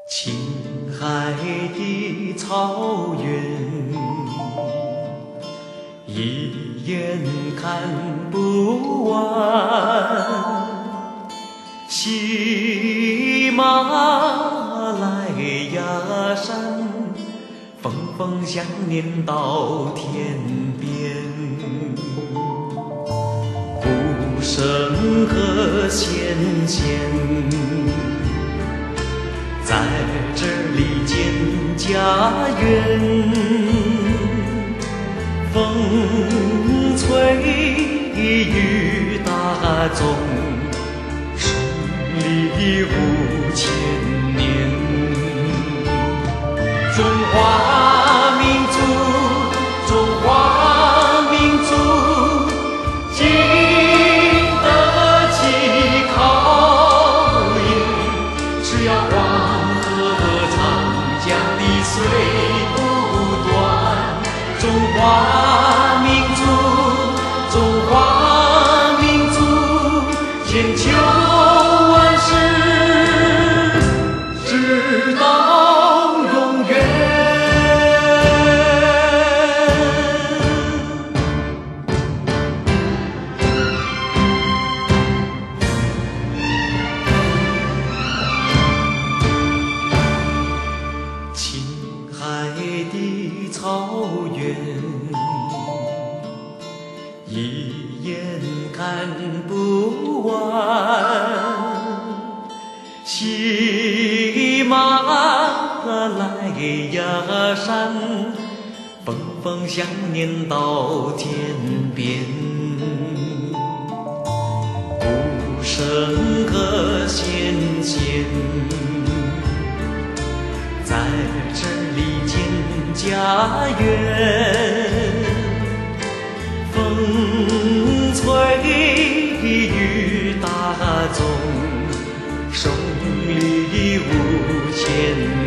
青海的草原，一眼看不完。喜马拉雅山，峰峰相连到天边。鼓声和弦弦，在这里建家园。风吹雨打纵，顺利5000年。中华民族，中华民族，经得起考验。只要黄河长江的水不断，中华民族，中华民族，千秋万世，直到永远。青海的草原，一眼看不完。喜马拉雅山，峰峰相连到天边。鼓声和弦弦，在这里建家园。风吹雨打纵，顺利5000